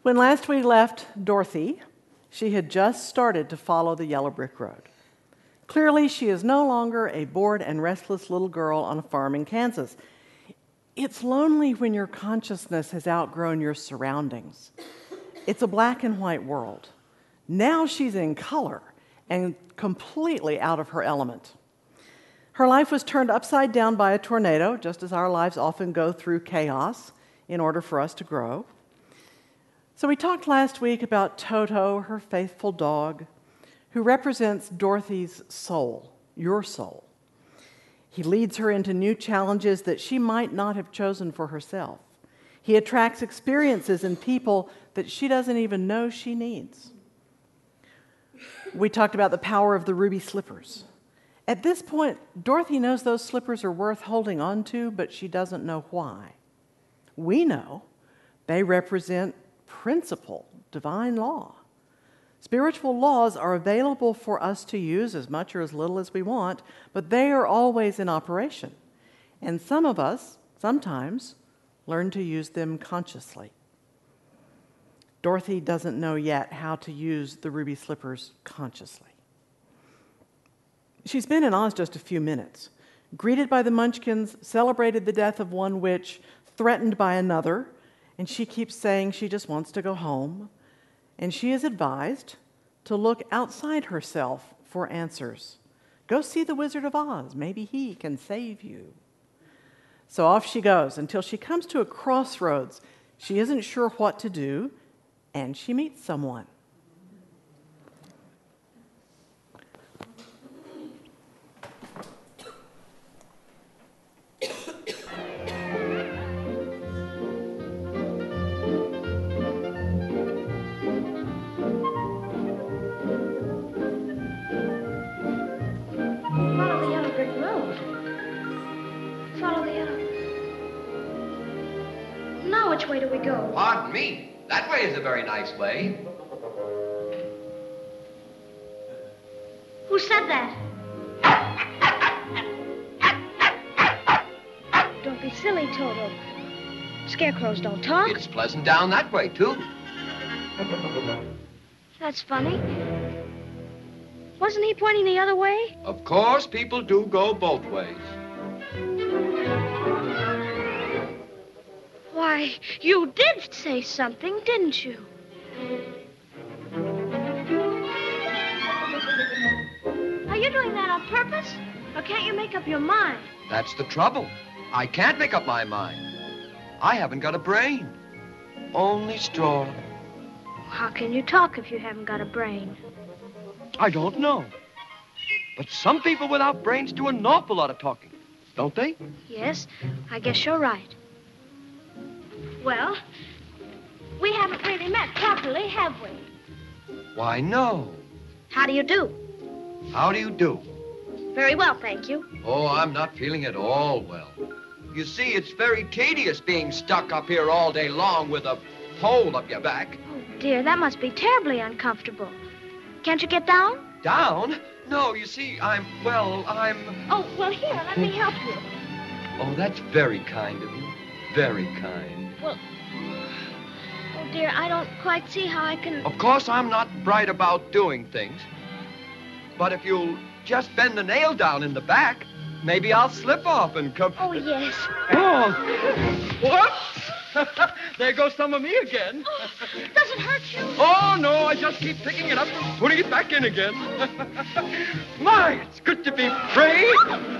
When last we left Dorothy, she had just started to follow the yellow brick road. Clearly, she is no longer a bored and restless little girl on a farm in Kansas. It's lonely when your consciousness has outgrown your surroundings. It's a black and white world. Now she's in color and completely out of her element. Her life was turned upside down by a tornado, just as our lives often go through chaos in order for us to grow. So we talked last week about Toto, her faithful dog, who represents Dorothy's soul, your soul. He leads her into new challenges that she might not have chosen for herself. He attracts experiences and people that she doesn't even know she needs. We talked about the power of the ruby slippers. At this point, Dorothy knows those slippers are worth holding on to, but she doesn't know why. We know they represent principle, divine law. Spiritual laws are available for us to use as much or as little as we want, but they are always in operation. And some of us, sometimes, learn to use them consciously. Dorothy doesn't know yet how to use the ruby slippers consciously. She's been in Oz just a few minutes, greeted by the Munchkins, celebrated the death of one witch, threatened by another, and she keeps saying she just wants to go home. And she is advised to look outside herself for answers. Go see the Wizard of Oz. Maybe he can save you. So off she goes until she comes to a crossroads. She isn't sure what to do, and she meets someone. Which way do we go? Pardon me. That way is a very nice way. Who said that? Don't be silly, Toto. Scarecrows don't talk. It's pleasant down that way, too. That's funny. Wasn't he pointing the other way? Of course, people do go both ways. Why, you did say something, didn't you? Are you doing that on purpose? Or can't you make up your mind? That's the trouble. I can't make up my mind. I haven't got a brain. Only straw. How can you talk if you haven't got a brain? I don't know. But some people without brains do an awful lot of talking, don't they? Yes, I guess you're right. Well, we haven't really met properly, have we? Why, no. How do you do? How do you do? Very well, thank you. Oh, I'm not feeling at all well. You see, it's very tedious being stuck up here all day long with a pole up your back. Oh, dear, that must be terribly uncomfortable. Can't you get down? Down? No, you see, I'm... Oh, well, here, let me help you. Oh, that's very kind of you. Very kind. Well, oh, dear, I don't quite see how I can... Of course, I'm not bright about doing things. But if you'll just bend the nail down in the back, maybe I'll slip off and come... Oh, yes. Oh! Whoops! There goes some of me again. Oh, does it hurt you? Oh, no, I just keep picking it up and putting it back in again. My, it's good to be free.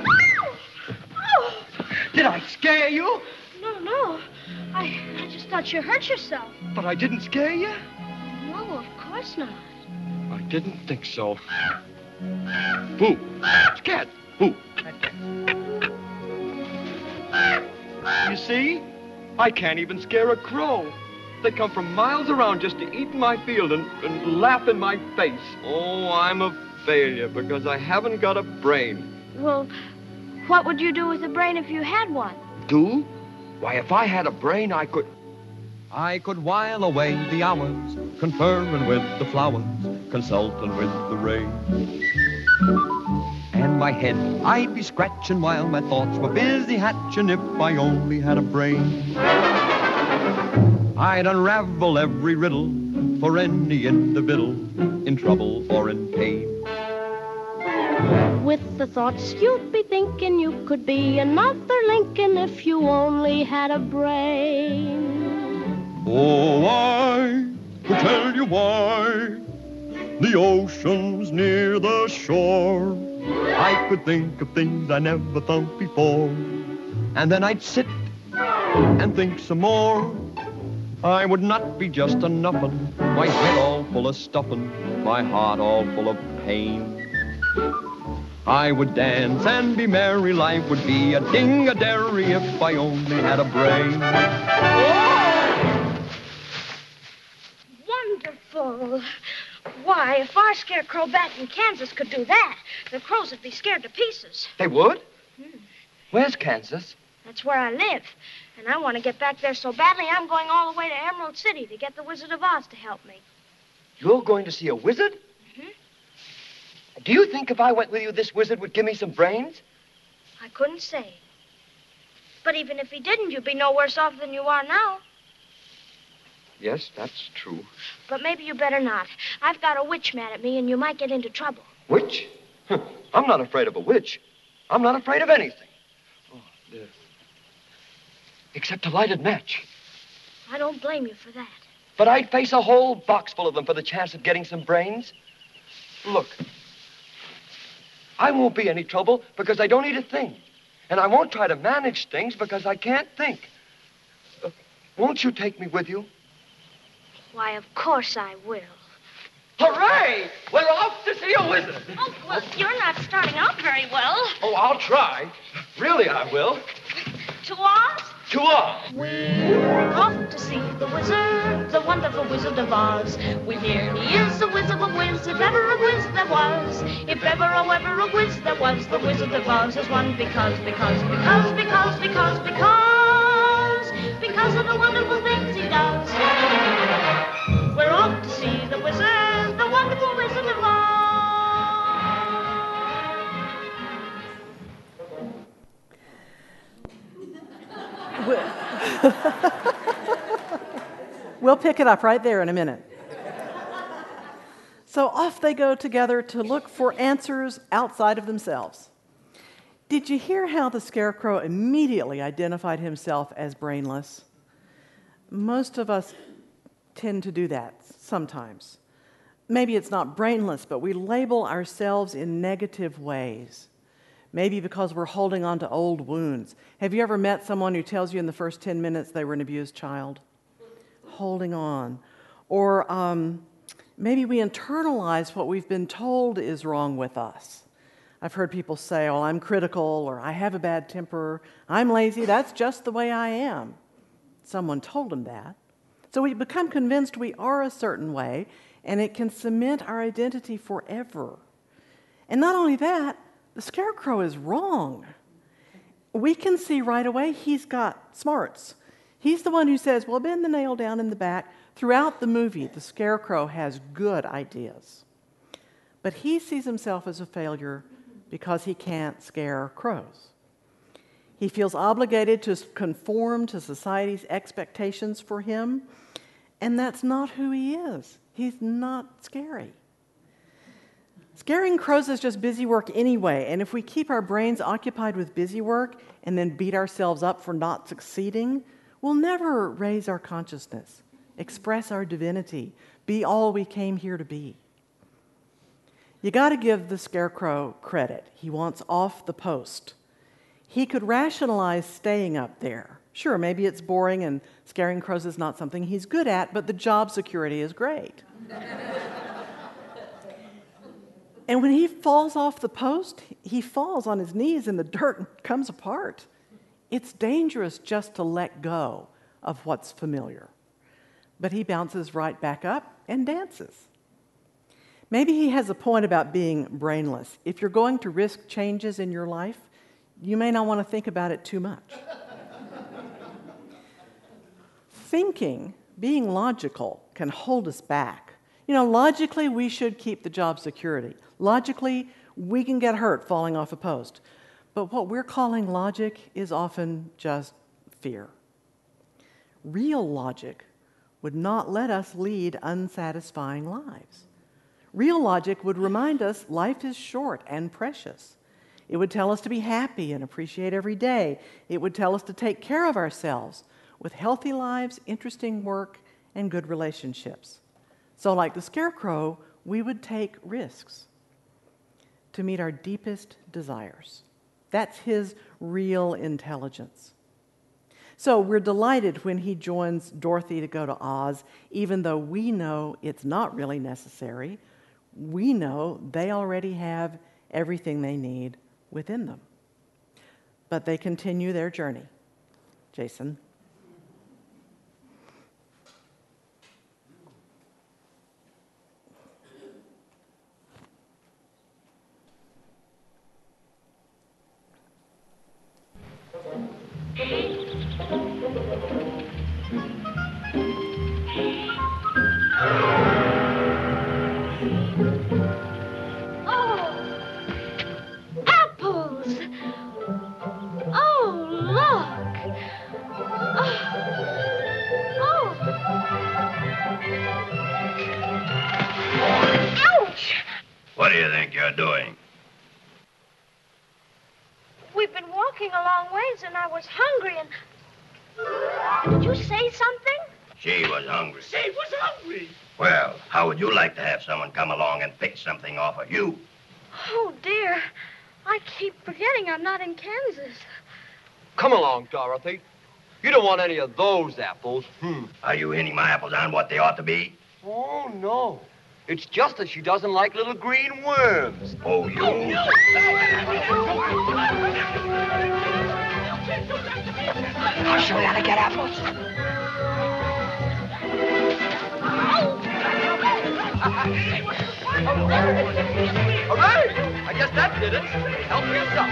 Oh. Did I scare you? No. I just thought you hurt yourself. But I didn't scare you? No, of course not. I didn't think so. Boo. Scared. Boo. You see? I can't even scare a crow. They come from miles around just to eat in my field and laugh in my face. Oh, I'm a failure because I haven't got a brain. Well, what would you do with a brain if you had one? Do? Why, if I had a brain, I could while away the hours, conferring with the flowers, consulting with the rain. And my head I'd be scratching while my thoughts were busy hatching if I only had a brain. I'd unravel every riddle for any individual in trouble or in pain. With the thoughts you'd be thinking you could be another Lincoln if you only had a brain. Oh, I could tell you why the ocean's near the shore. I could think of things I never thought before, and then I'd sit and think some more. I would not be just a nuffin', my head all full of stuffin', my heart all full of pain. I would dance and be merry, life would be a ding-a-dairy if I only had a brain. Wonderful. Why, if our scarecrow back in Kansas could do that, the crows would be scared to pieces. They would? Where's Kansas? That's where I live. And I want to get back there so badly, I'm going all the way to Emerald City to get the Wizard of Oz to help me. You're going to see a wizard? Mm-hmm. Do you think if I went with you, this wizard would give me some brains? I couldn't say. But even if he didn't, you'd be no worse off than you are now. Yes, that's true. But maybe you better not. I've got a witch mad at me, and you might get into trouble. Witch? I'm not afraid of a witch. I'm not afraid of anything. Oh, dear. Except a lighted match. I don't blame you for that. But I'd face a whole box full of them for the chance of getting some brains. Look, I won't be any trouble because I don't need a thing. And I won't try to manage things because I can't think. Won't you take me with you? Why, of course I will. Hooray! We're off to see a wizard. Oh, well, you're not starting out very well. Oh, I'll try. Really, I will. To Oz? To Oz. We're off to see the wizard, the wonderful Wizard of Oz. We hear he is a whiz of a whiz, if ever a whiz there was. If ever a whiz there was, the Wizard of Oz is one because of the wonderful things he does. We're off to see the wizard, the wonderful Wizard of Oz. We'll pick it up right there in a minute. So off they go together to look for answers outside of themselves. Did you hear how the Scarecrow immediately identified himself as brainless? Most of us tend to do that sometimes. Maybe it's not brainless, but we label ourselves in negative ways. Maybe because we're holding on to old wounds. Have you ever met someone who tells you in the first 10 minutes they were an abused child? Holding on. Or maybe we internalize what we've been told is wrong with us. I've heard people say, oh, I'm critical, or I have a bad temper, I'm lazy, that's just the way I am. Someone told them that. So we become convinced we are a certain way, and it can cement our identity forever. And not only that, the Scarecrow is wrong. We can see right away he's got smarts. He's the one who says, well, bend the nail down in the back. Throughout the movie, the Scarecrow has good ideas. But he sees himself as a failure because he can't scare crows. He feels obligated to conform to society's expectations for him, and that's not who he is. He's not scary. Scaring crows is just busy work anyway, and if we keep our brains occupied with busy work and then beat ourselves up for not succeeding, we'll never raise our consciousness, express our divinity, be all we came here to be. You got to give the Scarecrow credit. He wants off the post. He could rationalize staying up there. Sure, maybe it's boring and scaring crows is not something he's good at, but the job security is great. And when he falls off the post, he falls on his knees in the dirt and comes apart. It's dangerous just to let go of what's familiar. But he bounces right back up and dances. Maybe he has a point about being brainless. If you're going to risk changes in your life, you may not want to think about it too much. Thinking, being logical, can hold us back. You know, logically, we should keep the job security. Logically, we can get hurt falling off a post. But what we're calling logic is often just fear. Real logic would not let us lead unsatisfying lives. Real logic would remind us life is short and precious. It would tell us to be happy and appreciate every day. It would tell us to take care of ourselves with healthy lives, interesting work, and good relationships. So like the Scarecrow, we would take risks to meet our deepest desires. That's his real intelligence. So we're delighted when he joins Dorothy to go to Oz, even though we know it's not really necessary. We know they already have everything they need within them. But they continue their journey. Jason. What do you think you're doing? We've been walking a long ways, and I was hungry, and... Did you say something? She was hungry. She was hungry. Well, how would you like to have someone come along and pick something off of you? Oh, dear. I keep forgetting I'm not in Kansas. Come along, Dorothy. You don't want any of those apples. Are you hitting my apples on what they ought to be? Oh, no. It's just that she doesn't like little green worms. Oh, you... I'll show you how to get apples. Hooray! I guess that did it. Help yourself.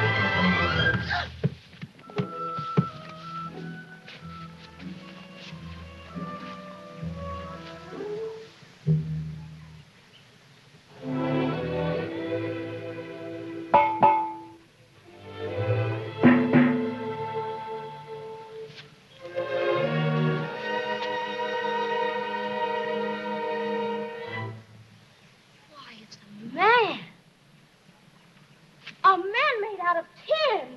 A man made out of tin.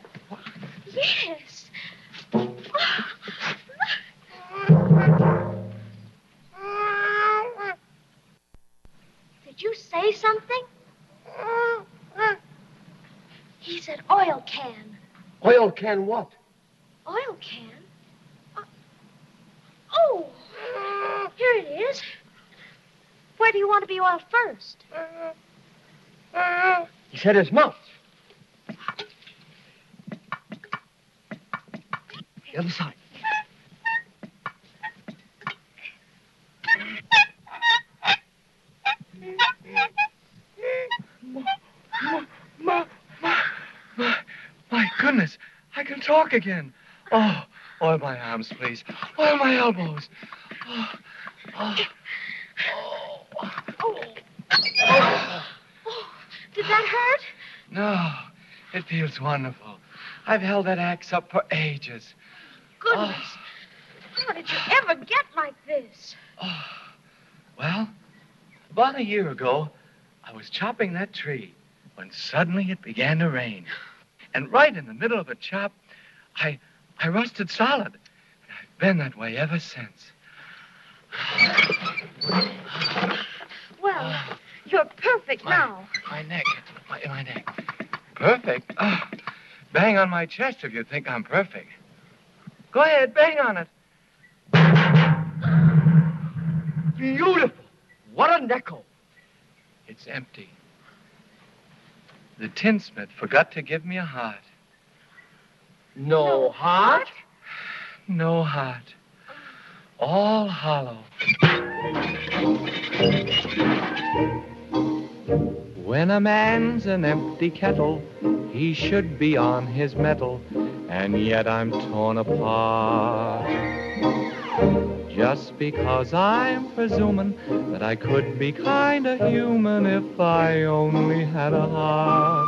Yes. Did you say something? He said oil can. Oil can what? Oil can? Oh, here it is. Where do you want to be oiled first? He said his mouth. The other side. My goodness, I can talk again. Oh, oil my arms, please. Oil my elbows. Did that hurt? No, it feels wonderful. I've held that axe up for ages. Goodness. How did you ever get like this? Well, about a year ago, I was chopping that tree when suddenly it began to rain. And right in the middle of the chop, I rusted solid. And I've been that way ever since. Well, you're perfect now. My neck. My neck. Perfect? Bang on my chest if you think I'm perfect. Go ahead, bang on it. Beautiful. What a nickel. It's empty. The tinsmith forgot to give me a heart. No heart? No heart. All hollow. When a man's an empty kettle, he should be on his mettle, and yet I'm torn apart. Just because I'm presuming that I could be kinda human if I only had a heart.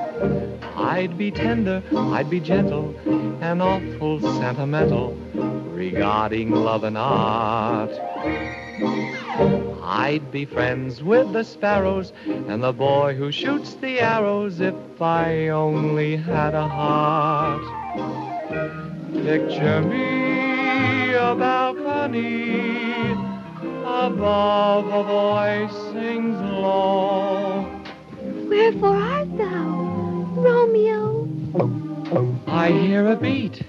I'd be tender, I'd be gentle, and awful sentimental, regarding love and art. I'd be friends with the sparrows and the boy who shoots the arrows if I only had a heart. Picture me a balcony, above a voice sings low. Wherefore art thou, Romeo? I hear a beat.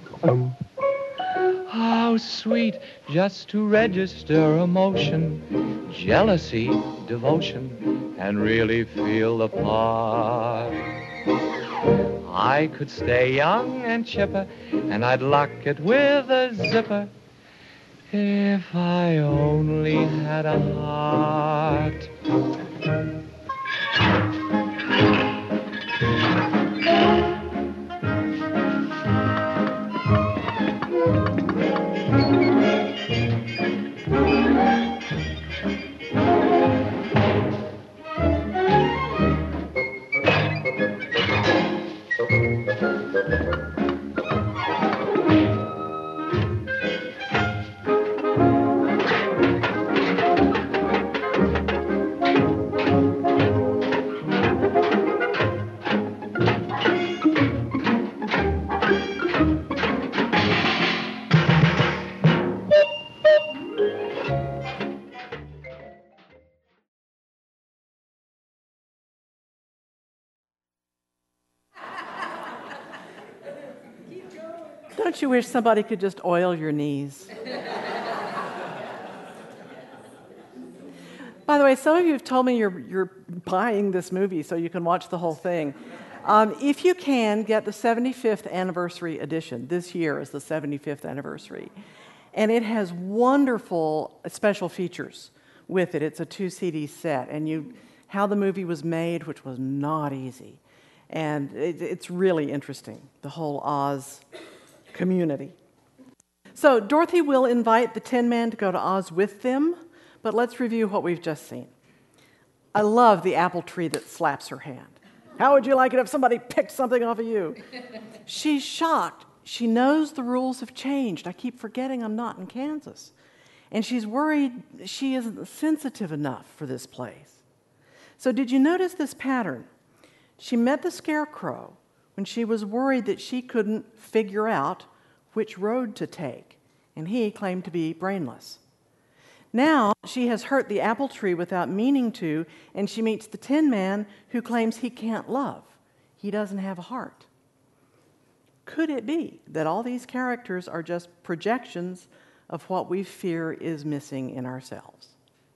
How sweet just to register emotion, jealousy, devotion, and really feel the part. I could stay young and chipper, and I'd lock it with a zipper if I only had a heart. Don't you wish somebody could just oil your knees? By the way, some of you have told me you're buying this movie so you can watch the whole thing. If you can, get the 75th anniversary edition. This year is the 75th anniversary. And it has wonderful special features with it. It's a 2 CD set, and how the movie was made, which was not easy. And it's really interesting, the whole Oz community. So Dorothy will invite the Tin Man to go to Oz with them, but let's review what we've just seen. I love the apple tree that slaps her hand. How would you like it if somebody picked something off of you? She's shocked. She knows the rules have changed. I keep forgetting I'm not in Kansas. And she's worried she isn't sensitive enough for this place. So did you notice this pattern? She met the Scarecrow when she was worried that she couldn't figure out which road to take, and he claimed to be brainless. Now she has hurt the apple tree without meaning to, and she meets the Tin Man who claims he can't love. He doesn't have a heart. Could it be that all these characters are just projections of what we fear is missing in ourselves?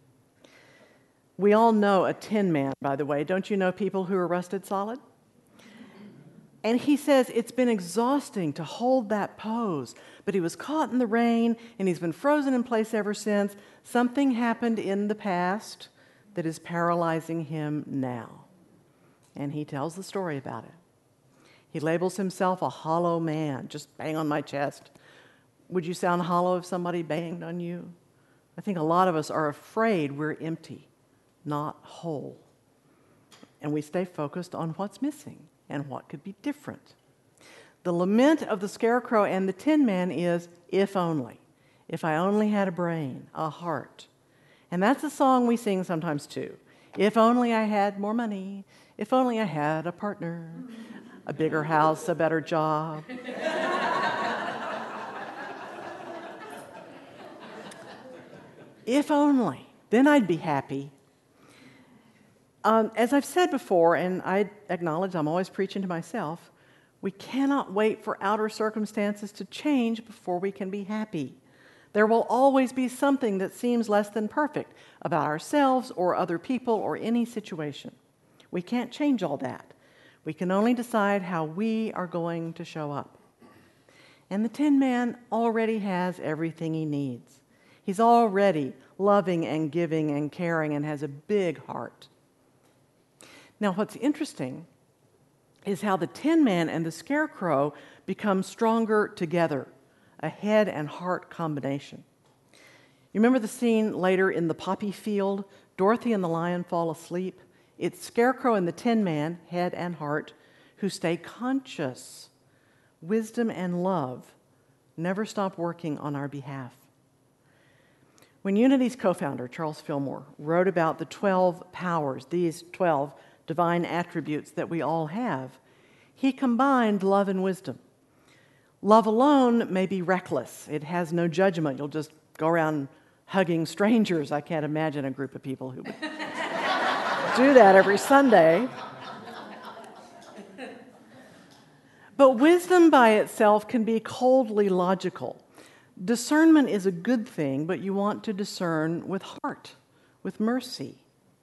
We all know a Tin Man, by the way. Don't you know people who are rusted solid? And he says it's been exhausting to hold that pose, but he was caught in the rain and he's been frozen in place ever since. Something happened in the past that is paralyzing him now. And he tells the story about it. He labels himself a hollow man. Just bang on my chest. Would you sound hollow if somebody banged on you? I think a lot of us are afraid we're empty, not whole. And we stay focused on what's missing and what could be different. The lament of the Scarecrow and the Tin Man is, if only. If I only had a brain, a heart. And that's a song we sing sometimes too. If only I had more money. If only I had a partner. A bigger house, a better job. If only, then I'd be happy. As I've said before, and I acknowledge I'm always preaching to myself, we cannot wait for outer circumstances to change before we can be happy. There will always be something that seems less than perfect about ourselves or other people or any situation. We can't change all that. We can only decide how we are going to show up. And the Tin Man already has everything he needs. He's already loving and giving and caring and has a big heart. Now, what's interesting is how the Tin Man and the Scarecrow become stronger together, a head and heart combination. You remember the scene later in the poppy field? Dorothy and the lion fall asleep. It's Scarecrow and the Tin Man, head and heart, who stay conscious. Wisdom and love never stop working on our behalf. When Unity's co-founder, Charles Fillmore, wrote about the 12 powers, these 12 divine attributes that we all have, he combined love and wisdom. Love alone may be reckless. It has no judgment. You'll just go around hugging strangers. I can't imagine a group of people who would do that every Sunday. But wisdom by itself can be coldly logical. Discernment is a good thing, but you want to discern with heart, with mercy.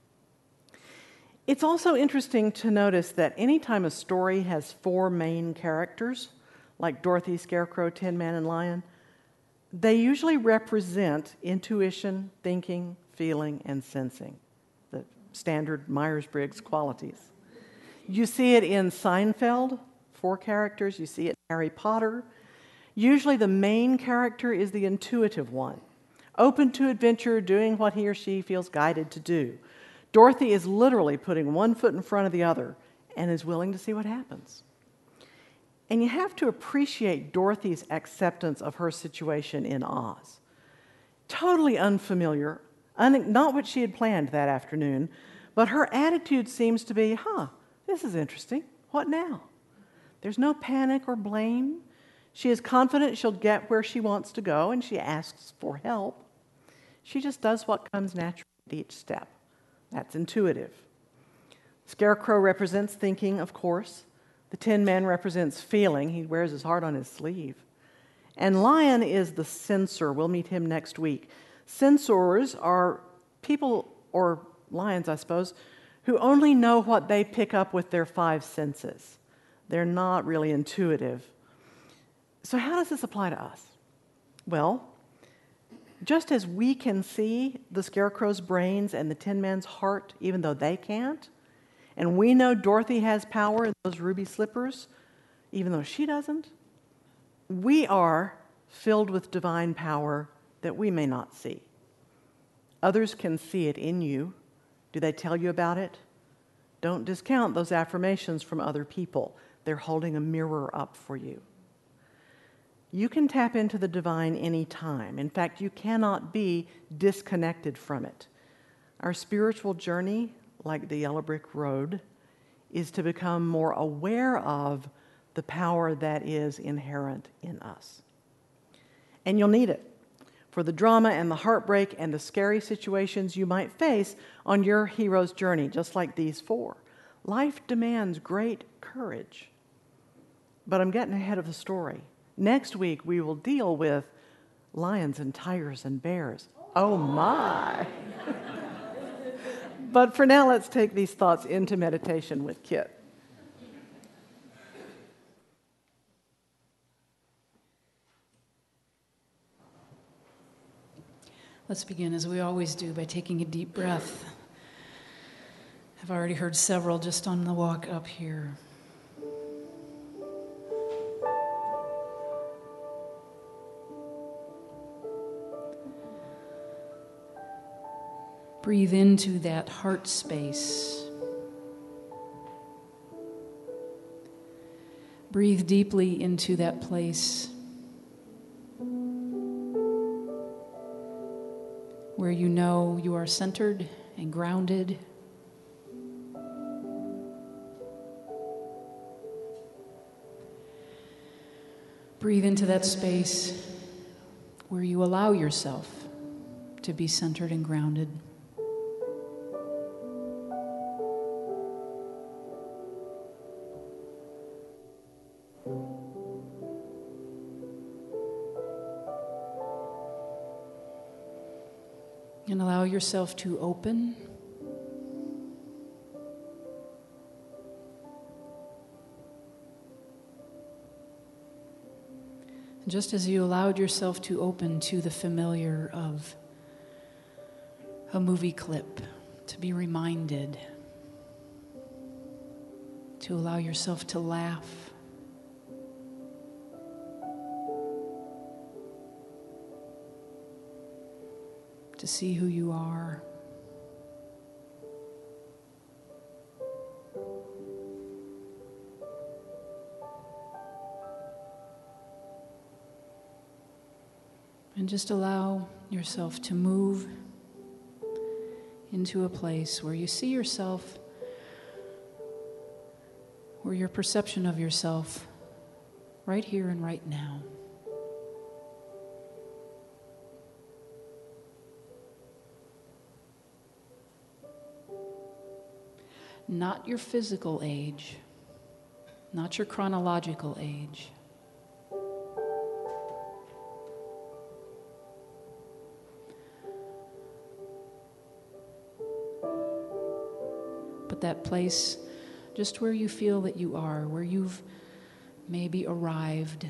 It's also interesting to notice that anytime a story has 4 main characters, like Dorothy, Scarecrow, Tin Man, and Lion, they usually represent intuition, thinking, feeling, and sensing, the standard Myers-Briggs qualities. You see it in Seinfeld, 4 characters. You see it in Harry Potter. Usually the main character is the intuitive one, open to adventure, doing what he or she feels guided to do. Dorothy is literally putting one foot in front of the other and is willing to see what happens. And you have to appreciate Dorothy's acceptance of her situation in Oz. Totally unfamiliar, not what she had planned that afternoon, but her attitude seems to be, this is interesting. What now? There's no panic or blame. She is confident she'll get where she wants to go, and she asks for help. She just does what comes naturally at each step. That's intuitive. Scarecrow represents thinking, of course. The Tin Man represents feeling. He wears his heart on his sleeve. And Lion is the censor. We'll meet him next week. Censors are people, or lions, I suppose, who only know what they pick up with their 5 senses. They're not really intuitive. So how does this apply to us? Well, just as we can see the Scarecrow's brains and the Tin Man's heart, even though they can't, and we know Dorothy has power in those ruby slippers, even though she doesn't, we are filled with divine power that we may not see. Others can see it in you. Do they tell you about it? Don't discount those affirmations from other people. They're holding a mirror up for you. You can tap into the divine anytime. In fact, you cannot be disconnected from it. Our spiritual journey, like the yellow brick road, is to become more aware of the power that is inherent in us. And you'll need it for the drama and the heartbreak and the scary situations you might face on your hero's journey, just like these 4. Life demands great courage. But I'm getting ahead of the story. Next week, we will deal with lions and tigers and bears. Oh my! But for now, let's take these thoughts into meditation with Kit. Let's begin, as we always do, by taking a deep breath. I've already heard several just on the walk up here. Breathe into that heart space. Breathe deeply into that place where you know you are centered and grounded. Breathe into that space where you allow yourself to be centered and grounded. And allow yourself to open. And just as you allowed yourself to open to the familiar of a movie clip, to be reminded, to allow yourself to laugh, to see who you are. And just allow yourself to move into a place where you see yourself, where your perception of yourself right here and right now. Not your physical age, not your chronological age. But that place just where you feel that you are, where you've maybe arrived.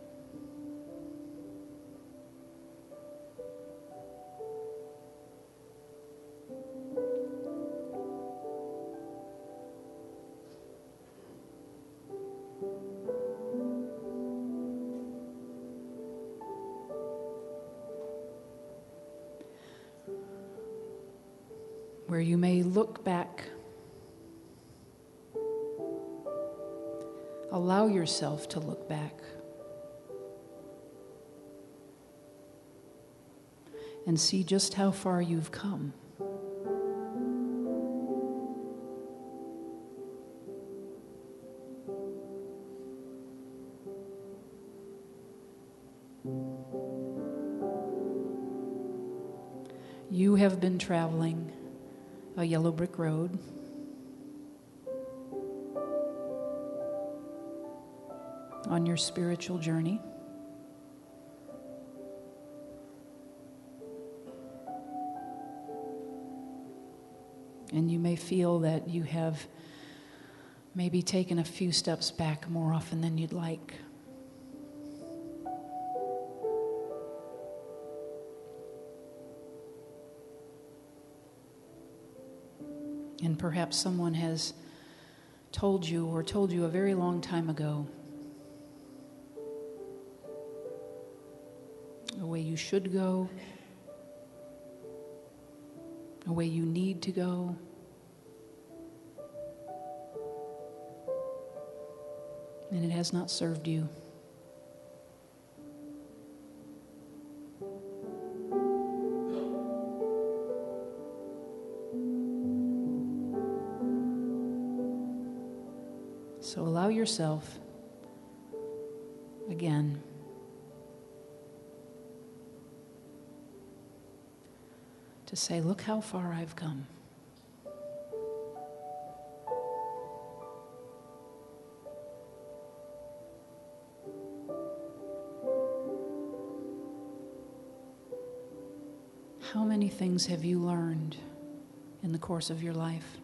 Where you may look back. Allow yourself to look back and see just how far you've come. You have been traveling a yellow brick road. On your spiritual journey. And you may feel that you have maybe taken a few steps back more often than you'd like. And perhaps someone has told you a very long time ago a way you should go, a way you need to go. And it has not served you. So allow yourself, again, to say, look how far I've come. How many things have you learned in the course of your life?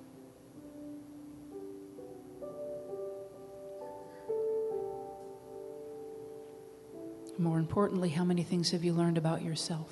More importantly, how many things have you learned about yourself?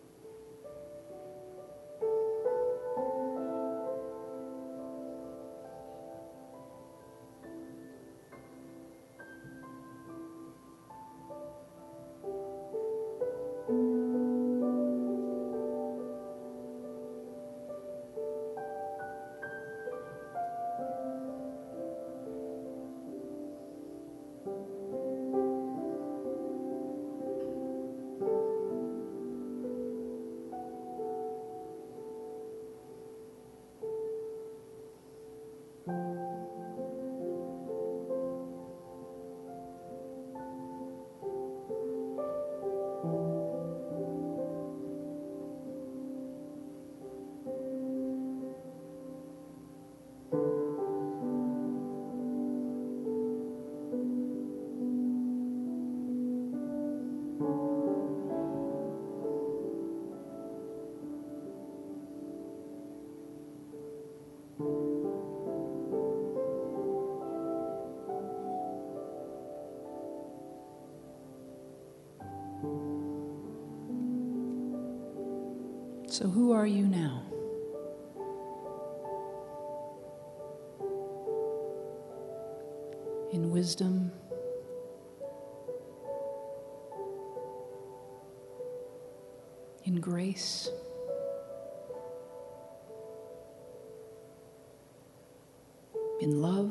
So who are you now? In wisdom, in grace, in love,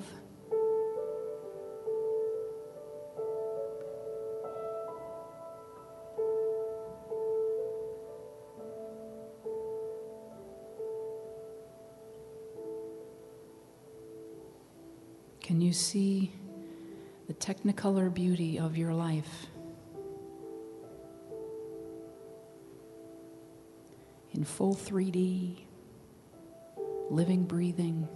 Can you see the technicolor beauty of your life in full 3D, living, breathing?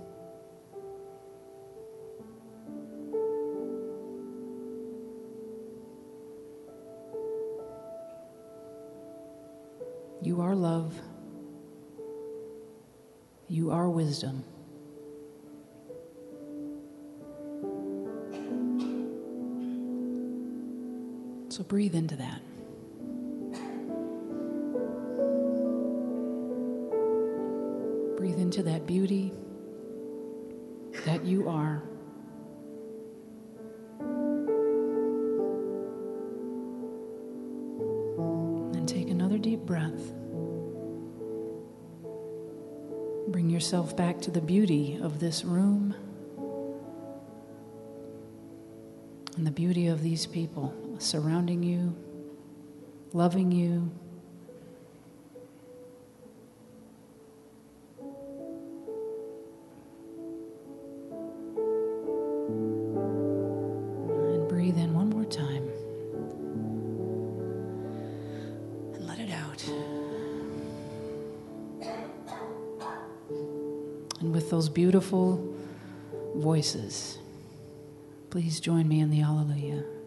You are love. You are wisdom. So breathe into that. Breathe into that beauty that you are. And take another deep breath. Bring yourself back to the beauty of this room and the beauty of these people surrounding you, loving you. And breathe in one more time. And let it out. And with those beautiful voices, please join me in the Alleluia.